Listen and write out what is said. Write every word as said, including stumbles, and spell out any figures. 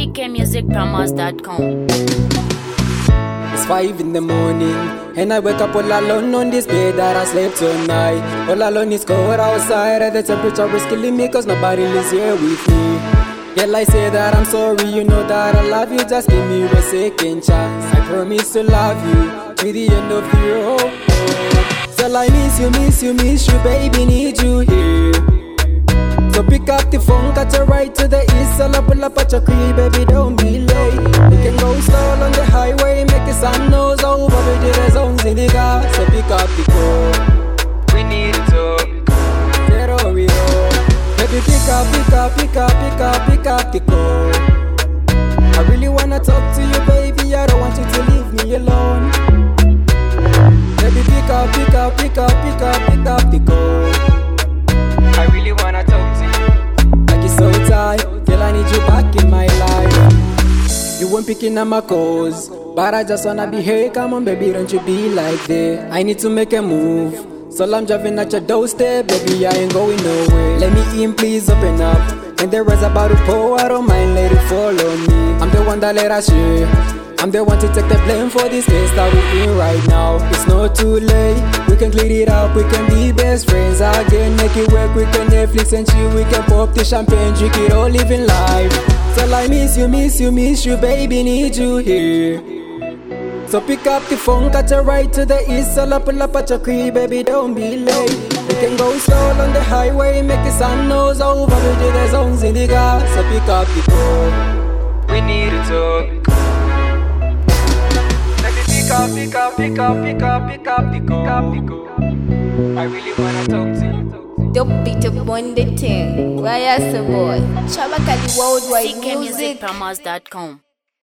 C K music promos dot com. It's five in the morning, and I wake up all alone on this bed that I slept all night. All alone, it's cold outside, and the temperature is killing me cause nobody lives here with me. Girl, I say that I'm sorry, you know that I love you. Just give me a second chance. I promise to love you to the end of the road. So I miss you, miss you, miss you, baby, need you here. So pick up the phone, catch a ride to the east. So I pull up at your crib, baby, don't be late. We can go slow on the highway, make the sun nose over, baby, there's zones in the car. So pick up the call, we need to talk. Zero, we go. Baby, pick up, pick up, pick up, pick up, pick up the call. I really wanna talk to you, baby, I don't want you to leave me alone. Baby, pick up, pick up, pick up, pick up, pick up the call. I really wanna talk to you. Like it's so tight, girl, I need you back in my life. You weren't picking up my calls, but I just wanna be here. Come on, baby, don't you be like that. I need to make a move, so I'm driving at your doorstep, baby, I ain't going nowhere. Let me in, please open up. And there is about to pour, I don't mind, let it fall on me. I'm the one that let us share. I'm the one to take the blame for this case that we're in right now. It's not too late, we can clean it up, we can be best friends again. Make it work, we can Netflix and chill, we can pop the champagne, drink it all, living life. So I miss you, miss you, miss you, baby, need you here. So pick up the phone, catch a ride to the east. So I pull up at your crib, baby, don't be late. We can go slow on the highway, make the sun nose over, baby, there's zones in the car. So pick up the phone, we need to talk. Pick up, pick up, pick up, pick up, pick up the call. I really wanna talk to you. Don't beat up on the thing. Why is the boy? Shabakali worldwide C K music promos dot com.